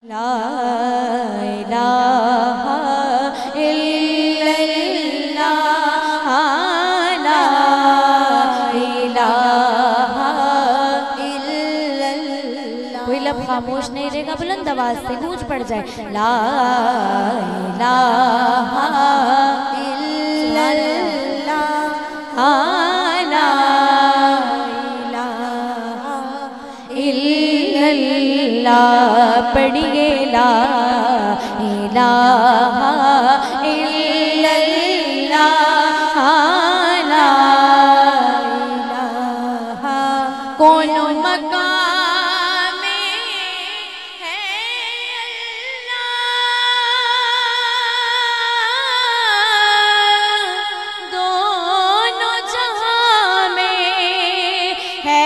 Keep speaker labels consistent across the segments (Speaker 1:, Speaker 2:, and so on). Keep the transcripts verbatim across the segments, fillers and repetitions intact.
Speaker 1: لا الہ الا اللہ لا الہ الا اللہ۔ کوئی لب خاموش نہیں رہے گا، بلند آواز سے گونج پڑ جائے لا الہ الا اللہ لا الہ الا اللہ۔ پڑھئے لا الہ الا اللہ لا الہ۔ کون مقام ہے اللہ، دونوں جہاں میں ہے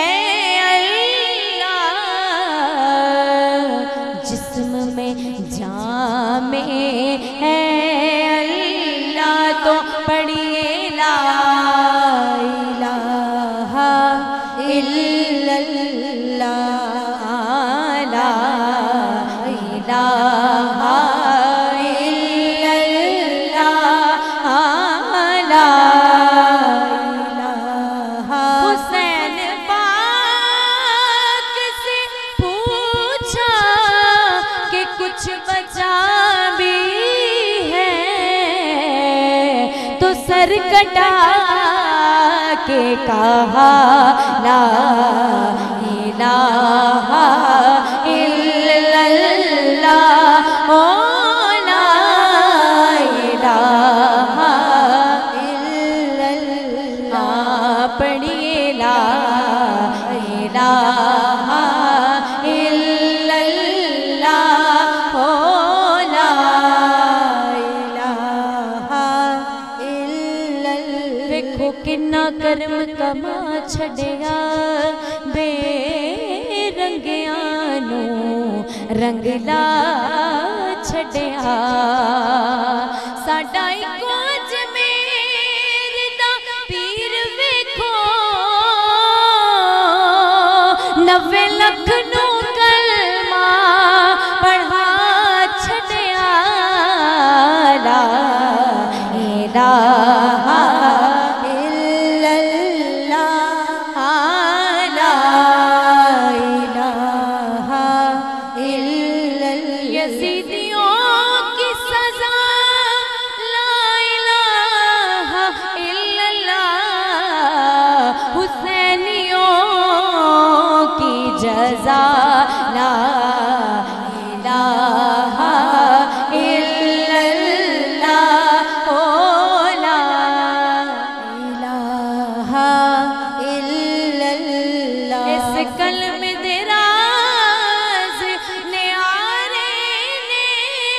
Speaker 1: جسم میں جان میں ہے اللہ، تو پڑھئے لا الہ الا اللہ لا الہ الا اللہ لا الہ۔ حسین پاک سے پوچھا کہ کچھ بچا بھی ہے، تو سر کٹا کے کہا لا الہ الا اللہ لا الہ الا اللہ۔ پڑھئے لا الہ الا اللہ لا الہ الا اللہ۔ دیکھو کنا کرم کما چھڑیا بے رنگیاں نو رنگ لا چھڑیا، ساڈا اکو اجمیر دا پیر ویکھو نوے لکھ نو کلمہ پڑھا چھڑیا لا الہ الا اللہ لا الہ الا اللہ۔ یزیدیوں کی سزا لا الہ الا اللہ، حسینیوں کی جزا لا الہ الا اللہ لا الہ الا اللہ۔ اس کلم دراز نیارے نے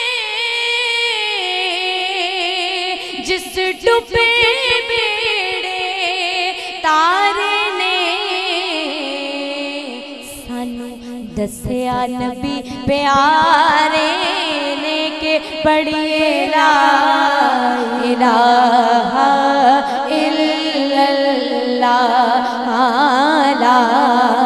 Speaker 1: جس ڈوبے بیڑے تارے نے، سانو دسیا نبی پیارے نے کہ پڑھئے لا الہ الا اللہ لا